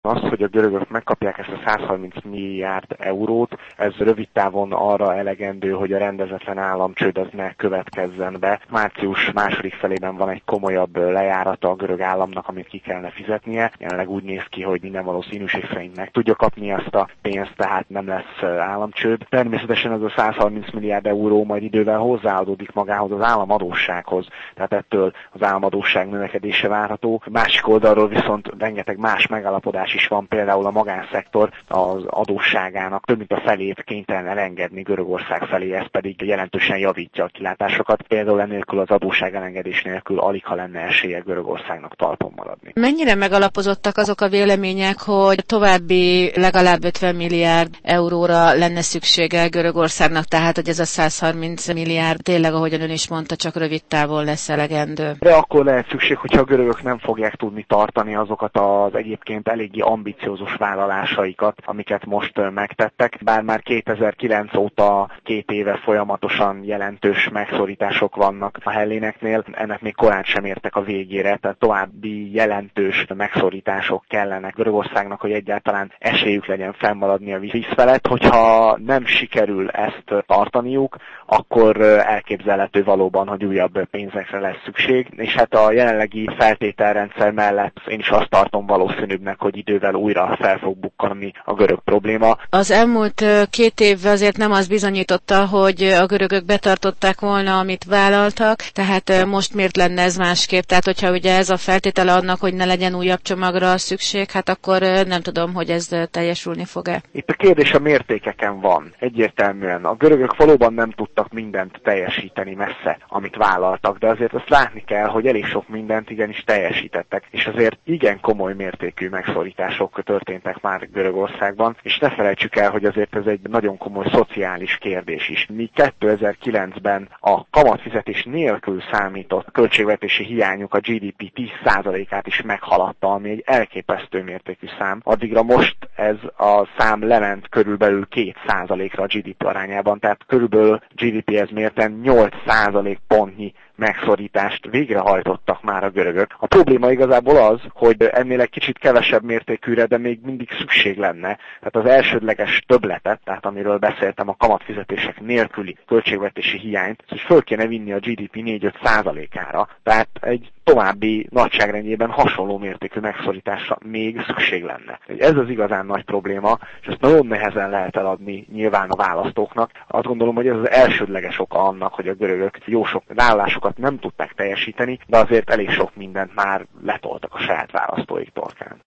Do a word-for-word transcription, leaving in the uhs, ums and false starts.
Az, hogy a görögök megkapják ezt a száz harminc milliárd eurót, ez rövid távon arra elegendő, hogy a rendezetlen államcsőd az ne következzen be. Március második felében van egy komolyabb lejárata a görög államnak, amit ki kellene fizetnie. Jelenleg úgy néz ki, hogy minden valószínűség szerint meg tudja kapni ezt a pénzt, tehát nem lesz államcsőd. Természetesen ez a száz harminc milliárd euró majd idővel hozzáadódik magához az államadóssághoz, tehát ettől az államadósság növekedése várható. Másik oldalról viszont rengeteg más megállapodás is van, például a magánszektor az adósságának több mint a felét kénytelen elengedni Görögország felé, ez pedig jelentősen javítja a kilátásokat. Például enélkül az adósság elengedés nélkül alig ha lenne esélye Görögországnak talpon maradni. Mennyire megalapozottak azok a vélemények, hogy további legalább ötven milliárd euróra lenne szüksége Görögországnak, tehát hogy ez a száz harminc milliárd tényleg, ahogyan ön is mondta, csak rövid távon lesz elegendő? De akkor lehet szükség, hogyha a görögök nem fogják tudni tartani azokat az egyébként eléggé ambiciózus vállalásaikat, amiket most megtettek. Bár már kétezer-kilenc óta két éve folyamatosan jelentős megszorítások vannak a helléneknél, ennek még korán sem értek a végére, tehát további jelentős megszorítások kellenek Görögországnak, hogy egyáltalán esélyük legyen fennmaradni a víz felett. Hogyha nem sikerül ezt tartaniuk, akkor elképzelhető valóban, hogy újabb pénzekre lesz szükség, és hát a jelenlegi feltételrendszer mellett én is azt tartom valószínűbbnek, hogy idővel újra fel fog bukkanni a görög probléma. Az elmúlt két év azért nem az bizonyította, hogy a görögök betartották volna, amit vállaltak, tehát most miért lenne ez másképp? Tehát, hogyha ugye ez a feltétele annak, hogy ne legyen újabb csomagra szükség, hát akkor nem tudom, hogy ez teljesülni fog-e. Itt a kérdés a mértékeken van. Egyértelműen a görögök valóban nem tudtak mindent teljesíteni messze, amit vállaltak, de azért azt látni kell, hogy elég sok mindent igenis teljesítettek, és azért igen komoly mértékű megszorítások történtek már Görögországban, és ne felejtsük el, hogy azért ez egy nagyon komoly szociális kérdés is. Mi kétezer-kilencben a kamatfizetés nélkül számított költségvetési hiányuk a gé dé pé tíz százalékát is meghaladta, ami egy elképesztő mértékű szám. Addigra most ez a szám lement körülbelül két százalékra a gé dé pé arányában, tehát körülbelül gé dé péhez mérten nyolc százalékpontnyi megszorítást végrehajtottak már a görögök. A probléma igazából az, hogy ennél egy kicsit kevesebb mértékűre, de még mindig szükség lenne. Tehát az elsődleges többletet, tehát amiről beszéltem, a kamatfizetések nélküli költségvetési hiányt, hogy föl kéne vinni a gé dé pé négy-öt százalékára. Tehát egy további nagyságrendjében hasonló mértékű megszorításra még szükség lenne. Ez az igazán nagy probléma, és ezt nagyon nehezen lehet eladni nyilván a választóknak. Azt gondolom, hogy ez az elsődleges oka annak, hogy a görögök jó sok vállalásokat nem tudták teljesíteni, de azért elég sok mindent már letoltak a saját választóik torkán.